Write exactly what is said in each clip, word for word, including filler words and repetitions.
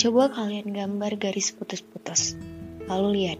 Coba kalian gambar garis putus-putus, lalu lihat.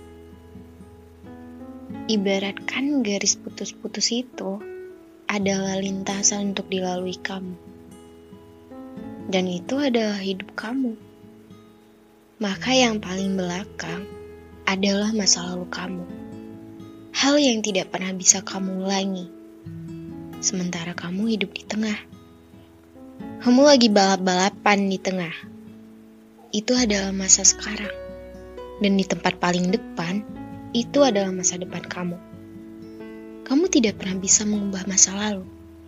Ibaratkan garis putus-putus itu adalah lintasan untuk dilalui kamu. Dan itu adalah hidup kamu. Maka yang paling belakang adalah masa lalu kamu. Hal yang tidak pernah bisa kamu ulangi. Sementara kamu hidup di tengah. Kamu lagi balap-balapan di tengah. Itu adalah masa sekarang. Dan di tempat paling depan, itu adalah masa depan kamu. Kamu tidak pernah bisa mengubah masa lalu.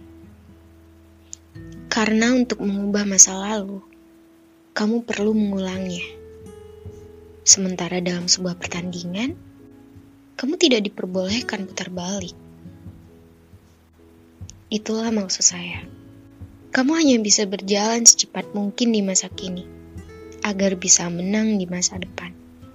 Karena untuk mengubah masa lalu, kamu perlu mengulangnya. Sementara dalam sebuah pertandingan, kamu tidak diperbolehkan putar balik. Itulah maksud saya. Kamu hanya bisa berjalan secepat mungkin di masa kini, agar bisa menang di masa depan.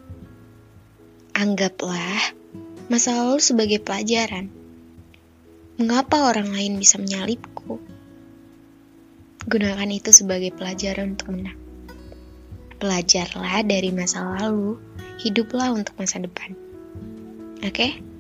Anggaplah masa lalu sebagai pelajaran. Mengapa orang lain bisa menyalipku? Gunakan itu sebagai pelajaran untuk menang. Belajarlah dari masa lalu, hiduplah untuk masa depan. Oke? Okay?